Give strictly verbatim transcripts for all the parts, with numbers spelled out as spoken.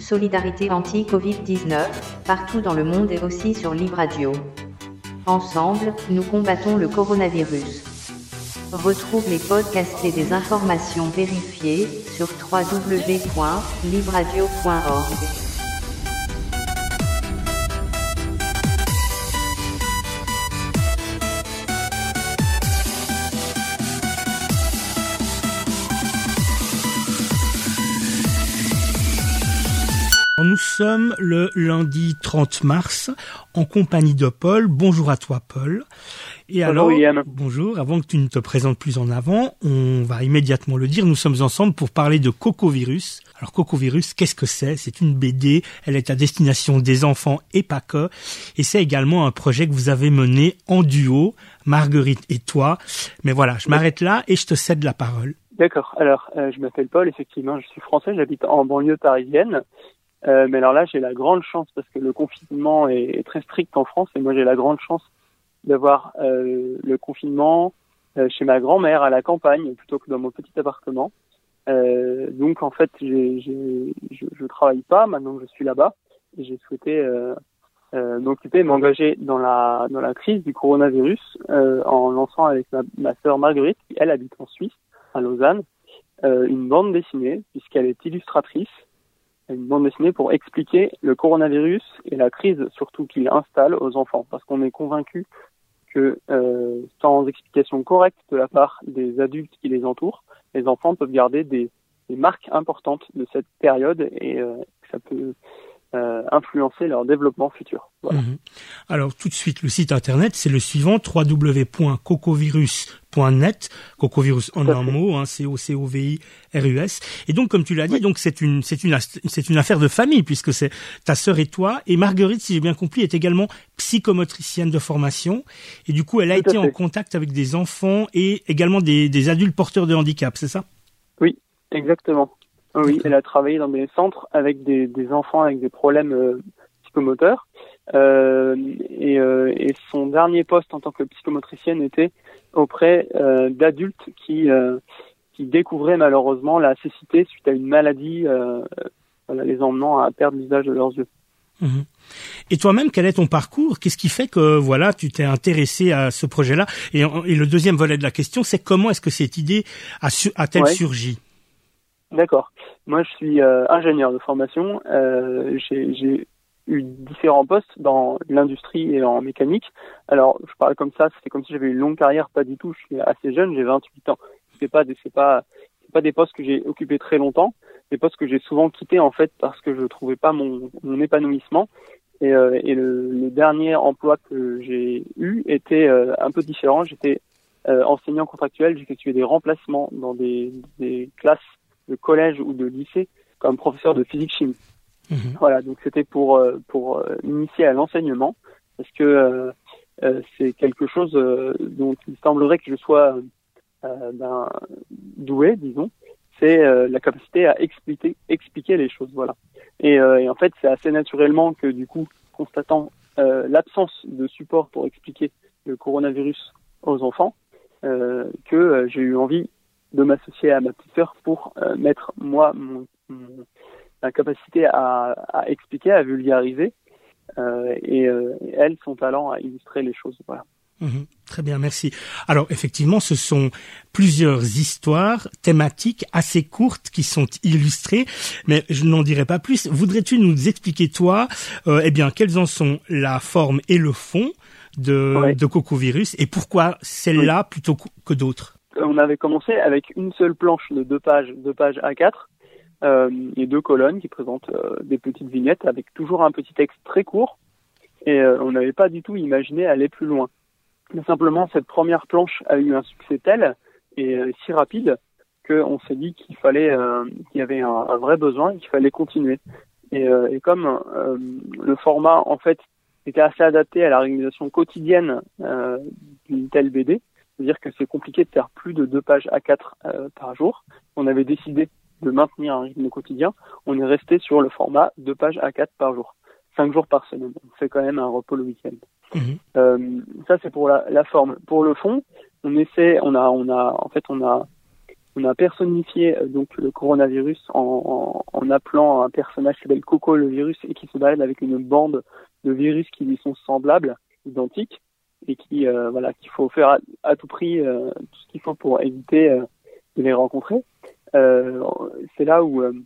Solidarité anti-covid dix-neuf, partout dans le monde et aussi sur Libre Radio. Ensemble, nous combattons le coronavirus. Retrouve les podcasts et des informations vérifiées sur w w w point libre radio point org. Nous sommes le lundi trente mars en compagnie de Paul. Bonjour à toi Paul. Et bonjour alors, William. Bonjour, avant que tu ne te présentes plus en avant, on va immédiatement le dire, nous sommes ensemble pour parler de Cocovirus. Alors Cocovirus, qu'est-ce que c'est ? C'est une B D, elle est à destination des enfants et pas que. Et c'est également un projet que vous avez mené en duo, Marguerite et toi. Mais voilà, je m'arrête là et je te cède la parole. D'accord, alors euh, je m'appelle Paul, effectivement, je suis français, j'habite en banlieue parisienne. Euh, mais alors là, j'ai la grande chance, parce que le confinement est, est très strict en France, et moi j'ai la grande chance d'avoir euh, le confinement euh, chez ma grand-mère à la campagne, plutôt que dans mon petit appartement. Euh, donc en fait, j'ai, j'ai, je ne travaille pas maintenant que je suis là-bas, et j'ai souhaité euh, euh, m'occuper, m'engager dans la dans la crise du coronavirus, euh, en lançant avec ma, ma sœur Marguerite, qui elle habite en Suisse, à Lausanne, euh, une bande dessinée, puisqu'elle est illustratrice, une bande dessinée pour expliquer le coronavirus et la crise surtout qu'il installe aux enfants, parce qu'on est convaincu que euh, sans explication correcte de la part des adultes qui les entourent, les enfants peuvent garder des, des marques importantes de cette période et euh, ça peut euh, influencer leur développement futur. Voilà. Mmh. Alors tout de suite, le site internet, c'est le suivant, w w w point cocovirus point net, Cocovirus en un mot, hein, C O C O V I R U S. Et donc, comme tu l'as dit, oui. donc c'est une, c'est une, c'est une affaire de famille puisque c'est ta sœur et toi. Et Marguerite, si j'ai bien compris, est également psychomotricienne de formation. Et du coup, elle a Tout été en contact avec des enfants et également des, des adultes porteurs de handicap, c'est ça ? Oui, exactement. Oui, elle a travaillé dans des centres avec des, des enfants avec des problèmes euh, psychomoteurs. Euh, et, euh, et son dernier poste en tant que psychomotricienne était auprès euh, d'adultes qui euh, qui découvraient malheureusement la cécité suite à une maladie, euh, voilà, les emmenant à perdre l'usage de leurs yeux. Mmh. Et toi-même, quel est ton parcours ? Qu'est-ce qui fait que voilà, tu t'es intéressé à ce projet-là ? Et, et le deuxième volet de la question, c'est comment est-ce que cette idée a su, a-t-elle ouais. surgi ? D'accord. Moi, je suis euh, ingénieur de formation. Euh, j'ai, j'ai eu différents postes dans l'industrie et en mécanique. Alors, je parle comme ça, c'est comme si j'avais une longue carrière, pas du tout. Je suis assez jeune, j'ai vingt-huit ans. C'est pas des, c'est pas, c'est pas des postes que j'ai occupés très longtemps. Des postes que j'ai souvent quittés en fait parce que je trouvais pas mon, mon épanouissement. Et, euh, et le, le dernier emploi que j'ai eu était euh, un peu différent. J'étais euh, enseignant contractuel. J'effectuais des remplacements dans des, des classes de collège ou de lycée comme professeur de physique-chimie. Mmh. Voilà, donc c'était pour pour m'initier à l'enseignement parce que euh, euh, c'est quelque chose euh, dont il semblerait que je sois euh, ben, doué, disons. C'est euh, la capacité à expliquer expliquer les choses, voilà. Et, euh, et en fait, c'est assez naturellement que du coup, constatant euh, l'absence de support pour expliquer le coronavirus aux enfants, euh, que euh, j'ai eu envie de m'associer à ma petite sœur pour euh, mettre moi mon, mon la capacité à, à expliquer, à vulgariser euh, et, euh, et elle son talent à illustrer les choses. Voilà. Mmh, très bien, merci. Alors effectivement, ce sont plusieurs histoires thématiques assez courtes qui sont illustrées, mais je n'en dirai pas plus. Voudrais-tu nous expliquer toi, euh, eh bien, quelles en sont la forme et le fond de, ouais. de Cocovirus et pourquoi celle-là oui. plutôt que d'autres? On avait commencé avec une seule planche de deux pages, deux pages A quatre, euh, et deux colonnes qui présentent euh, des petites vignettes avec toujours un petit texte très court. Et euh, on n'avait pas du tout imaginé aller plus loin. Mais simplement, cette première planche a eu un succès tel et euh, si rapide qu'on s'est dit qu'il fallait, euh, qu'il y avait un, un vrai besoin et qu'il fallait continuer. Et, euh, et comme euh, le format, en fait, était assez adapté à la réalisation quotidienne euh, d'une telle B D, c'est-à-dire que c'est compliqué de faire plus de deux pages A quatre euh, par jour. On avait décidé de maintenir un rythme quotidien. On est resté sur le format deux pages A quatre par jour, cinq jours par semaine. On fait quand même un repos le week-end. Mmh. Euh, ça c'est pour la, la forme. Pour le fond, on essaie, on a, on a, en fait, on a, on a personnifié euh, donc le coronavirus en, en, en appelant un personnage qui s'appelle Coco le virus et qui se balade avec une bande de virus qui lui sont semblables, identiques, et qui euh, voilà qu'il faut faire à, à tout prix euh, tout ce qu'il faut pour éviter euh, de les rencontrer. Euh, c'est là où euh,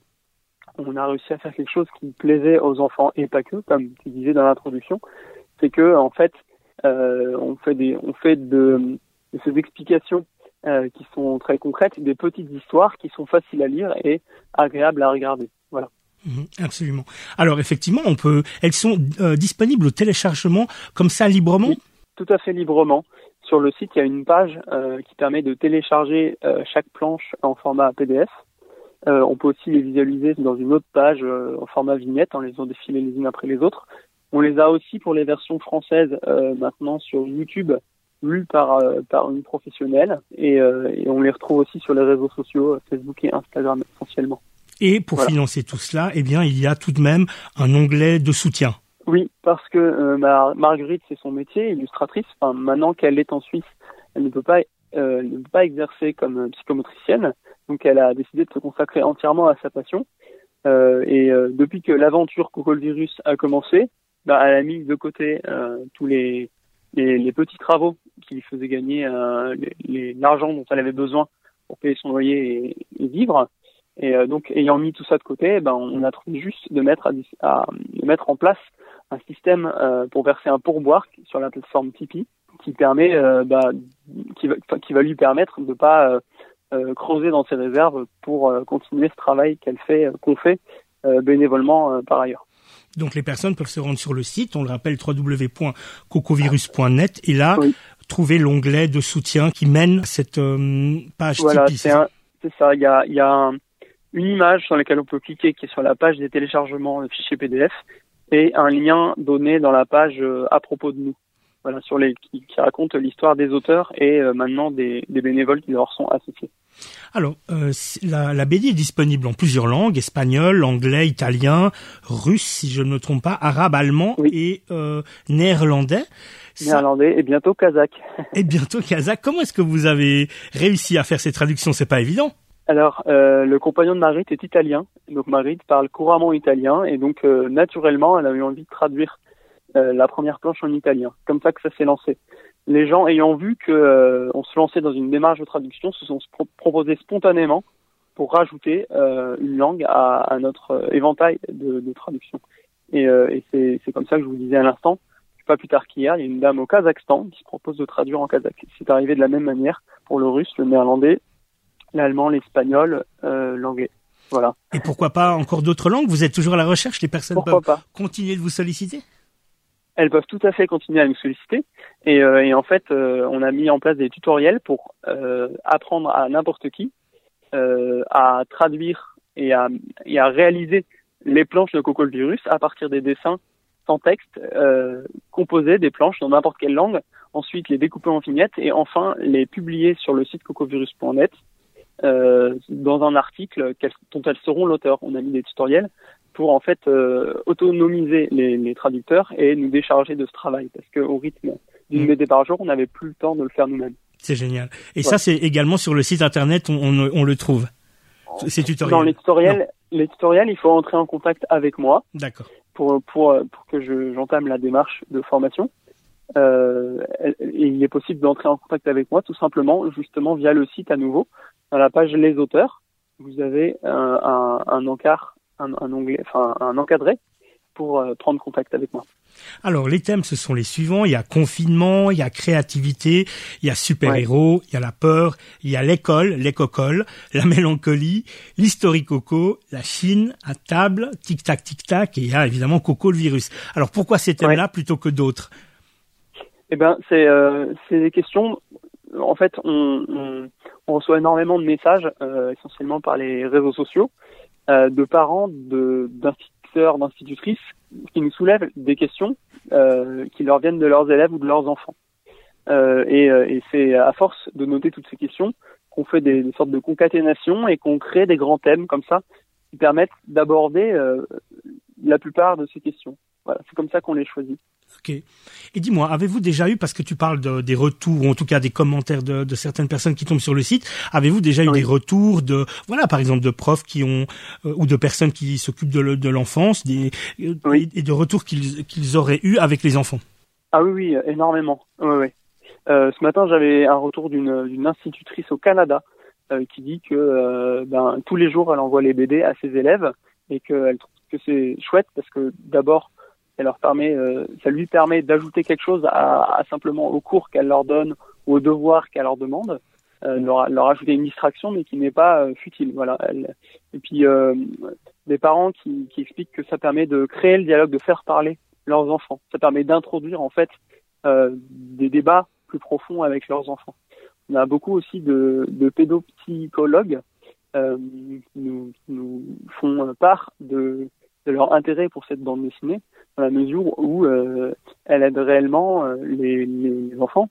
on a réussi à faire quelque chose qui plaisait aux enfants et pas que, comme tu disais dans l'introduction, c'est que en fait euh, on fait des on fait de, de ces explications euh, qui sont très concrètes, des petites histoires qui sont faciles à lire et agréables à regarder. Voilà. Mmh, absolument. Alors effectivement, on peut elles sont euh, disponibles au téléchargement comme ça librement. Oui, tout à fait librement. Sur le site, il y a une page euh, qui permet de télécharger euh, chaque planche en format P D F. Euh, on peut aussi les visualiser dans une autre page euh, en format vignette, en les faisant défiler les unes après les autres. On les a aussi pour les versions françaises euh, maintenant sur YouTube, lues par euh, par une professionnelle, et, euh, et on les retrouve aussi sur les réseaux sociaux, Facebook et Instagram essentiellement. Et pour voilà. financer tout cela, eh bien, il y a tout de même un onglet de soutien. Oui, parce que euh, Mar- Marguerite, c'est son métier, illustratrice. Enfin, maintenant qu'elle est en Suisse, elle ne peut pas, euh, elle ne peut pas exercer comme psychomotricienne. Donc, elle a décidé de se consacrer entièrement à sa passion. Euh, et euh, depuis que l'aventure Coco le virus a commencé, bah, elle a mis de côté euh, tous les, les les petits travaux qui lui faisaient gagner euh, les, les, l'argent dont elle avait besoin pour payer son loyer et, et vivre. Et euh, donc, ayant mis tout ça de côté, ben, on a trouvé juste de mettre, à, à, de mettre en place un système euh, pour verser un pourboire sur la plateforme Tipeee qui permet, euh, bah, qui, va, qui va lui permettre de pas euh, euh, creuser dans ses réserves pour euh, continuer ce travail qu'elle fait, euh, qu'on fait euh, bénévolement euh, par ailleurs. Donc, les personnes peuvent se rendre sur le site, on le rappelle, w w w point cocovirus point net, et là, oui. trouver l'onglet de soutien qui mène à cette euh, page voilà, Tipeee. C'est, un, c'est ça, il y a, il y a un, une image sur laquelle on peut cliquer qui est sur la page des téléchargements de fichiers P D F et un lien donné dans la page euh, à propos de nous. Voilà, sur les qui, qui raconte l'histoire des auteurs et euh, maintenant des, des bénévoles qui leur sont associés. Alors, euh, la, la B D est disponible en plusieurs langues, espagnol, anglais, italien, russe, si je ne me trompe pas, arabe, allemand oui. et euh, néerlandais. Néerlandais et bientôt kazakh. Et bientôt kazakh. Comment est-ce que vous avez réussi à faire ces traductions ? C'est pas évident. Alors, euh, le compagnon de Marguerite est italien, donc Marguerite parle couramment italien, et donc euh, naturellement, elle a eu envie de traduire euh, la première planche en italien. Comme ça que ça s'est lancé. Les gens ayant vu que euh, on se lançait dans une démarche de traduction se sont pro- proposés spontanément pour rajouter euh, une langue à, à notre éventail de, de traduction. Et, euh, et c'est, c'est comme ça que je vous disais à l'instant, pas plus tard qu'hier, il y a une dame au Kazakhstan qui se propose de traduire en kazakh. C'est arrivé de la même manière pour le russe, le néerlandais, l'allemand, l'espagnol, euh, l'anglais. Voilà. Et pourquoi pas encore d'autres langues ? Vous êtes toujours à la recherche ? Les personnes pourquoi peuvent pas continuer de vous solliciter ? Elles peuvent tout à fait continuer à nous solliciter. Et, euh, et en fait, euh, on a mis en place des tutoriels pour euh, apprendre à n'importe qui euh, à traduire et à, et à réaliser les planches de Coco le virus à partir des dessins sans texte, euh, composer des planches dans n'importe quelle langue, ensuite les découper en vignettes et enfin les publier sur le site cocovirus point net. Euh, dans un article dont elles seront l'auteur. On a mis des tutoriels pour en fait euh, autonomiser les, les traducteurs et nous décharger de ce travail parce qu'au rythme d'une B D par jour, on n'avait plus le temps de le faire nous-mêmes. C'est génial. Et ouais. Ça, Ouais. c'est également sur le site internet, on, on, on le trouve. Ces tutoriels. Dans les tutoriels, non. les tutoriels, il faut entrer en contact avec moi. D'accord. Pour pour pour que je j'entame la démarche de formation. Euh, et il est possible d'entrer en contact avec moi tout simplement, justement via le site à nouveau. Dans la page Les auteurs, vous avez un, un, un encart, un, un onglet, enfin un encadré pour euh, prendre contact avec moi. Alors les thèmes, ce sont les suivants. Il y a confinement, il y a créativité, il y a super-héros, ouais. Il y a la peur, il y a l'école, l'écocole, la mélancolie, l'historique-coco, la Chine, à table, tic-tac, tic-tac, et il y a évidemment Coco le virus. Alors pourquoi ces thèmes-là ouais. plutôt que d'autres ? Eh ben, c'est euh, c'est des questions. En fait, on, on, on reçoit énormément de messages, euh, essentiellement par les réseaux sociaux, euh, de parents, de d'instituteurs, d'institutrices, qui nous soulèvent des questions euh, qui leur viennent de leurs élèves ou de leurs enfants. Euh, et, et c'est à force de noter toutes ces questions qu'on fait des, des sortes de concaténations et qu'on crée des grands thèmes comme ça qui permettent d'aborder euh, la plupart de ces questions. Voilà, c'est comme ça qu'on les choisit. Ok. Et dis-moi, avez-vous déjà eu, parce que tu parles de, des retours, ou en tout cas des commentaires de, de certaines personnes qui tombent sur le site, avez-vous déjà eu oui. des retours de, voilà, par exemple de profs qui ont, euh, ou de personnes qui s'occupent de, le, de l'enfance, des, oui. et, et de retours qu'ils, qu'ils auraient eu avec les enfants? Ah oui, oui, énormément. Oui, oui. Euh, ce matin, j'avais un retour d'une, d'une institutrice au Canada euh, qui dit que euh, ben, tous les jours, elle envoie les B D à ses élèves et qu'elle trouve que c'est chouette parce que d'abord, ça leur permet, euh, ça lui permet d'ajouter quelque chose à, à simplement au cours qu'elle leur donne ou aux devoirs qu'elle leur demande, euh, leur, leur ajouter une distraction mais qui n'est pas euh, futile. Voilà. Elle, et puis euh, des parents qui, qui expliquent que ça permet de créer le dialogue, de faire parler leurs enfants. Ça permet d'introduire en fait euh, des débats plus profonds avec leurs enfants. On a beaucoup aussi de, de pédopsychologues euh, qui nous, qui nous font part de de leur intérêt pour cette bande dessinée, dans la mesure où euh, elle aide réellement euh, les, les enfants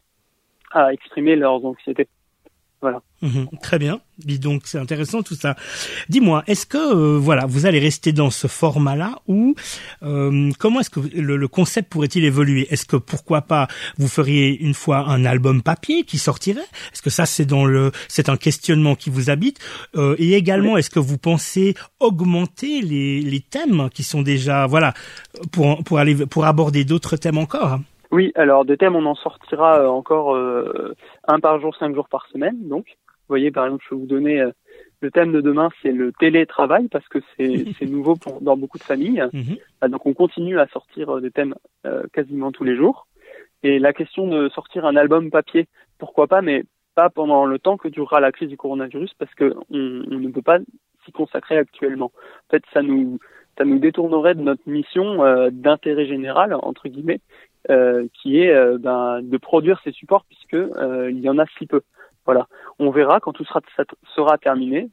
à exprimer leurs anxiétés. Voilà. Mmh, très bien. Dis donc, c'est intéressant tout ça. Dis-moi, est-ce que euh, voilà, vous allez rester dans ce format-là ou euh, comment est-ce que le, le concept pourrait-il évoluer? Est-ce que pourquoi pas vous feriez une fois un album papier qui sortirait? Est-ce que ça c'est dans le c'est un questionnement qui vous habite euh, et également oui. Est-ce que vous pensez augmenter les les thèmes qui sont déjà voilà pour pour aller pour aborder d'autres thèmes encore? Oui, alors des thèmes, on en sortira encore euh, un par jour, cinq jours par semaine. Donc, vous voyez, par exemple, je vais vous donner euh, le thème de demain, c'est le télétravail parce que c'est, c'est nouveau pour, dans beaucoup de familles. Mm-hmm. Donc, on continue à sortir des thèmes euh, quasiment tous les jours. Et la question de sortir un album papier, pourquoi pas, mais pas pendant le temps que durera la crise du coronavirus parce que on, on ne peut pas s'y consacrer actuellement. En fait, ça nous ça nous détournerait de notre mission euh, d'intérêt général entre guillemets. Euh, qui est euh, ben, de produire ces supports puisque euh, il y en a si peu. Voilà, on verra quand tout sera, ça sera terminé.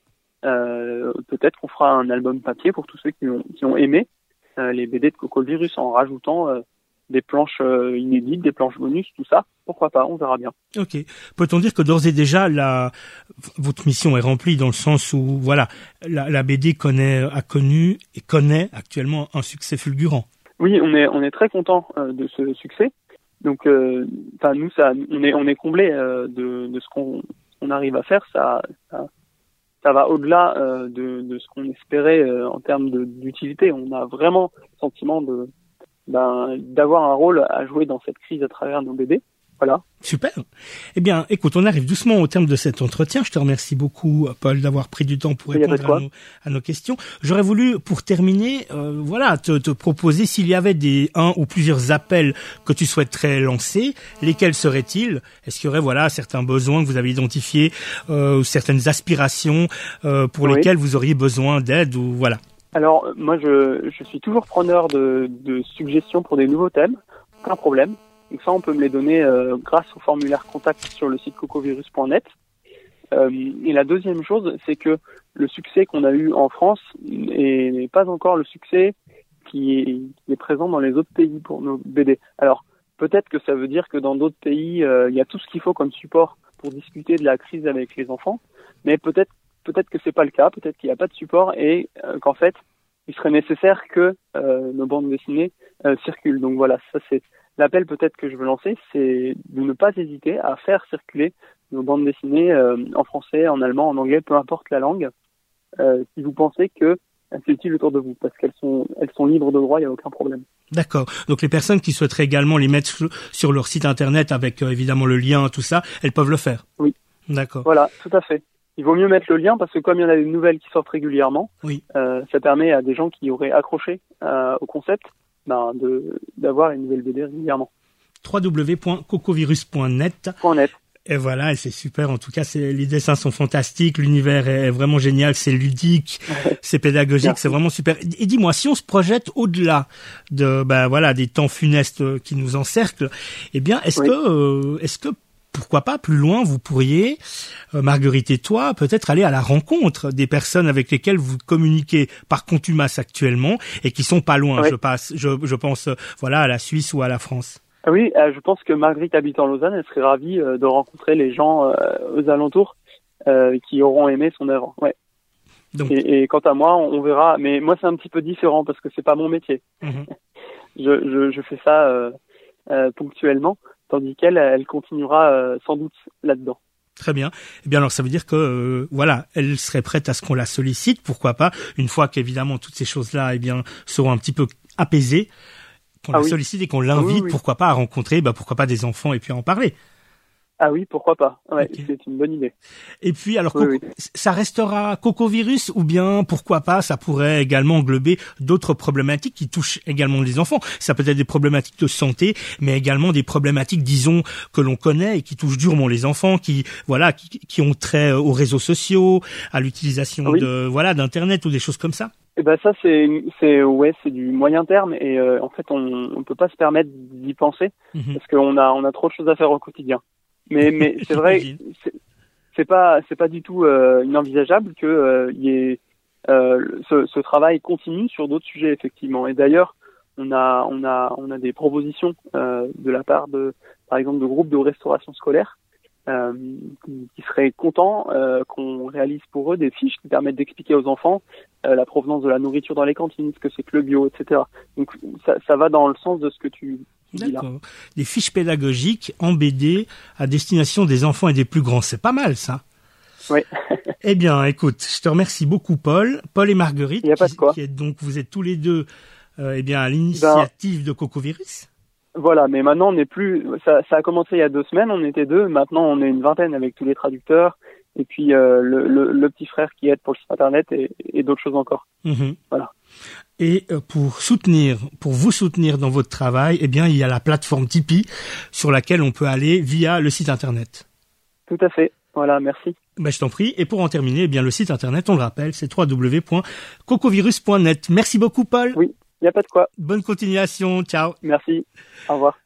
Euh, peut-être qu'on fera un album papier pour tous ceux qui ont, qui ont aimé euh, les B D de Cocovirus en rajoutant euh, des planches euh, inédites, des planches bonus, tout ça. Pourquoi pas, on verra bien. Ok. Peut-on dire que d'ores et déjà la votre mission est remplie dans le sens où voilà la, la B D connaît a connu et connaît actuellement un succès fulgurant? Oui, on est on est très content euh, de ce succès. Donc, euh, enfin nous ça, on est on est comblé euh, de de ce qu'on on arrive à faire. Ça ça, ça va au-delà euh, de de ce qu'on espérait euh, en termes de, d'utilité. On a vraiment le sentiment de ben, d'avoir un rôle à jouer dans cette crise à travers nos B D. Voilà. Super. Eh bien, écoute, on arrive doucement au terme de cet entretien. Je te remercie beaucoup, Paul, d'avoir pris du temps pour répondre à nos, à nos questions. J'aurais voulu, pour terminer, euh, voilà, te, te proposer s'il y avait des un ou plusieurs appels que tu souhaiterais lancer, lesquels seraient-ils? Est-ce qu'il y aurait, voilà, certains besoins que vous avez identifiés, euh, ou certaines aspirations euh, pour oui. lesquelles vous auriez besoin d'aide ou voilà? Alors, moi, je, je suis toujours preneur de, de suggestions pour des nouveaux thèmes. Aucun problème. Donc ça, on peut me les donner euh, grâce au formulaire contact sur le site cocovirus point net. Euh, et la deuxième chose, c'est que le succès qu'on a eu en France n'est pas encore le succès qui est, qui est présent dans les autres pays pour nos B D. Alors, peut-être que ça veut dire que dans d'autres pays, euh, il y a tout ce qu'il faut comme support pour discuter de la crise avec les enfants, mais peut-être peut-être que c'est pas le cas, peut-être qu'il n'y a pas de support et euh, qu'en fait, il serait nécessaire que euh, nos bandes dessinées euh, circulent. Donc voilà, ça c'est l'appel peut-être que je veux lancer, c'est de ne pas hésiter à faire circuler nos bandes dessinées euh, en français, en allemand, en anglais, peu importe la langue, euh, si vous pensez que c'est utile autour de vous, parce qu'elles sont elles sont libres de droit, il n'y a aucun problème. D'accord. Donc les personnes qui souhaiteraient également les mettre sur leur site internet avec euh, évidemment le lien, tout ça, elles peuvent le faire. Oui. D'accord. Voilà, tout à fait. Il vaut mieux mettre le lien parce que comme il y en a des nouvelles qui sortent régulièrement, oui. euh, ça permet à des gens qui auraient accroché euh, au concept ben, de d'avoir une nouvelle B D régulièrement. w w w point cocovirus point net. .net. Et voilà, et c'est super. En tout cas, c'est, les dessins sont fantastiques, l'univers est vraiment génial, c'est ludique, c'est pédagogique, c'est vraiment super. Et dis-moi, si on se projette au-delà de, ben voilà, des temps funestes qui nous encerclent, eh bien, est-ce oui. que, euh, est-ce que pourquoi pas plus loin vous pourriez, euh, Marguerite et toi, peut-être aller à la rencontre des personnes avec lesquelles vous communiquez par contumace actuellement et qui sont pas loin. Oui. Je passe, je, je pense, euh, voilà, à la Suisse ou à la France. Oui, euh, je pense que Marguerite habite en Lausanne, elle serait ravie euh, de rencontrer les gens euh, aux alentours euh, qui auront aimé son œuvre. Ouais. Donc. Et, et quant à moi, on, on verra. Mais moi, c'est un petit peu différent parce que c'est pas mon métier. Mm-hmm. je, je, je fais ça euh, euh, ponctuellement, tandis qu'elle, elle continuera euh, sans doute là-dedans. Très bien. Eh bien alors ça veut dire que euh, voilà, elle serait prête à ce qu'on la sollicite, pourquoi pas, une fois qu'évidemment toutes ces choses-là eh bien seront un petit peu apaisées, qu'on ah la oui. sollicite et qu'on l'invite, oui, oui. pourquoi pas à rencontrer, bah pourquoi pas des enfants et puis à en parler. Ah oui, pourquoi pas. Ouais, okay. C'est une bonne idée. Et puis alors oui, Coco, oui. ça restera Cocovirus ou bien pourquoi pas ça pourrait également englober d'autres problématiques qui touchent également les enfants. Ça peut être des problématiques de santé, mais également des problématiques disons que l'on connaît et qui touchent durement les enfants, qui voilà, qui, qui ont trait aux réseaux sociaux, à l'utilisation oui. de voilà d'internet ou des choses comme ça. Eh ben ça c'est c'est ouais c'est du moyen terme et euh, en fait on on peut pas se permettre d'y penser mm-hmm. parce qu'on a on a trop de choses à faire au quotidien. Mais mais c'est vrai, c'est, c'est pas c'est pas du tout euh, inenvisageable que euh, y ait euh, ce, ce travail continue sur d'autres sujets effectivement. Et d'ailleurs, on a on a on a des propositions euh, de la part de par exemple de groupes de restauration scolaire euh, qui, qui seraient contents euh, qu'on réalise pour eux des fiches qui permettent d'expliquer aux enfants euh, la provenance de la nourriture dans les cantines, ce que c'est que le bio, et cetera. Donc ça ça va dans le sens de ce que tu D'accord. Des fiches pédagogiques en B D à destination des enfants et des plus grands. C'est pas mal, ça. Oui. Eh bien, écoute, je te remercie beaucoup, Paul. Paul et Marguerite. Il n'y a pas de quoi. Qui êtes donc, vous êtes tous les deux, euh, eh bien, à l'initiative ben, de Cocovirus. Voilà. Mais maintenant, on n'est plus, ça, ça a commencé il y a deux semaines. On était deux. Maintenant, on est une vingtaine avec tous les traducteurs. Et puis, euh, le, le, le petit frère qui aide pour le site internet et, et d'autres choses encore. Mmh. Voilà. Et pour soutenir, pour vous soutenir dans votre travail, eh bien, il y a la plateforme Tipeee sur laquelle on peut aller via le site internet. Tout à fait. Voilà, merci. Ben, je t'en prie. Et pour en terminer, eh bien, le site internet, on le rappelle, c'est w w w point cocovirus point net. Merci beaucoup, Paul. Oui, il n'y a pas de quoi. Bonne continuation. Ciao. Merci. Au revoir.